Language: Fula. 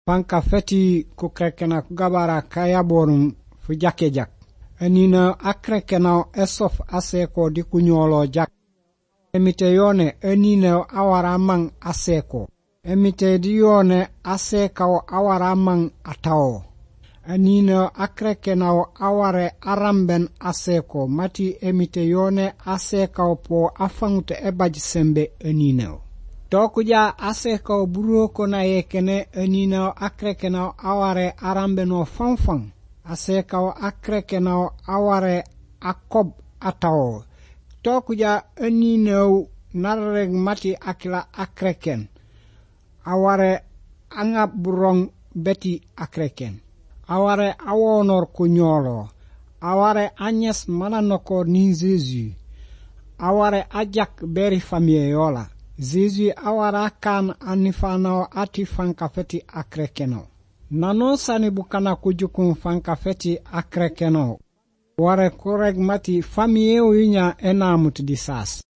fanka feti ku krekena ku gabara kaya borum fu jake jak. Enina akrekena esof aseko di kunyolo jak. Emite yone enina awara mang aseko. Emite dione aseka awara mang atao. Enina akrekena aware aramben aseko mati emite yone aseka po afangte ebajisembe enina. Tokuja aseka buruko na yekene enina akrekena aware arambeno fanfang. Aseka akrekena aware akob atao. Tokuja enina narreg mati akila akreken. Aware angap burong beti akreken. Aware awonor kunyolo. Aware anyes mananoko ni Zezu. Aware ajak beri famie yola. Zezu awara kan anifano ati fankafeti akrekeno. Nano sani bukana kujukun fankafeti akrekeno. Ware korek mati famie uinya enamut disas.